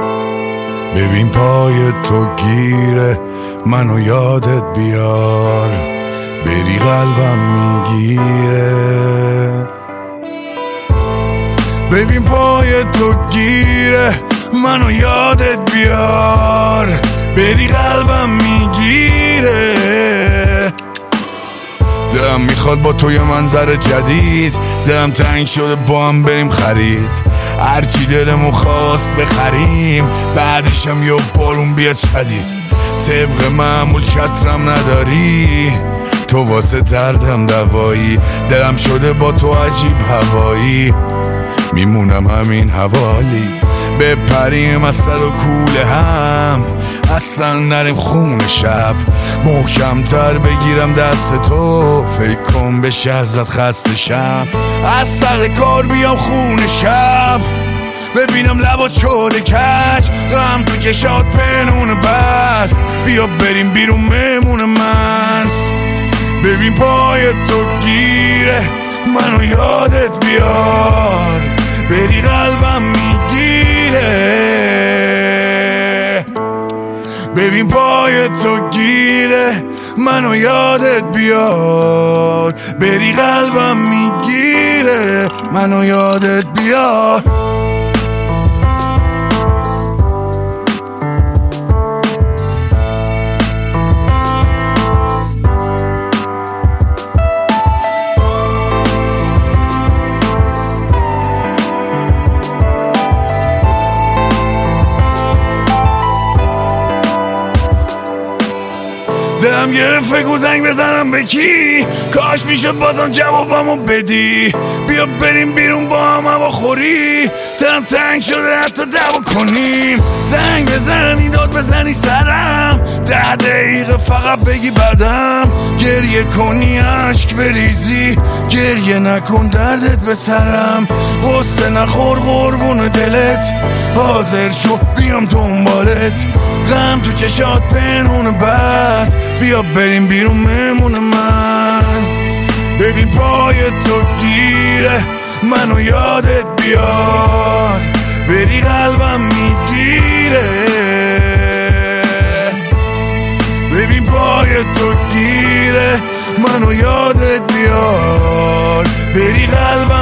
ببین پای تو گیره منو یادت بیار، بری قلبم میگیره. ببین پای تو گیره منو یادت بیار، بری قلبم میگیره. دلم میخواد با تو یه منظر جدید، دلم تنگ شده با هم بریم خرید، هرچی دلمون خواست بخریم، بعدشم یه بارون بیاد شدید. طبق معمول چترم نداری، تو واسه دردم دوایی، دلم شده با تو عجیب هوایی، میمونم همین حوالی. بپریم از سر و کوله هم، اصلا نریم خون شب، محکمتر بگیرم دست تو، فکر کن بشه ازت خسته شم. از سر کار بیام خون شب، ببینم لبات شده کج، غم تو چشات پنون بد، بیا بریم بیرون مهمون من. ببین پای تو گیره منو یادت بیار، بری قلبم میگیره. ببین پای تو گیره منو یادت بیار، بری قلبم میگیره، منو یادت بیار. دلم گرفت فکر زنگ بزنم به کی، کاش میشد بازم جوابمو بدی، بیا بریم بیرون با هم هوا خوری، دلم تنگ شده حتی دعوا کنیم. زنگ بزنی داد بزنی سرم، 10 دقیقه فقط بگی بعدم، گریه کنی عشق بریزی، گریه نکن دردت به سرم، غصه نخور قربون دلت، حاضر شو بیام دنبالت، غم تو چشات پنهون بد، بیا بریم بیرون مهمون من. ببین پای تو گیره منو یادت بیار، بری قلبم میگیره. ببین پای تو گیره منو یادت بیار، بری قلبم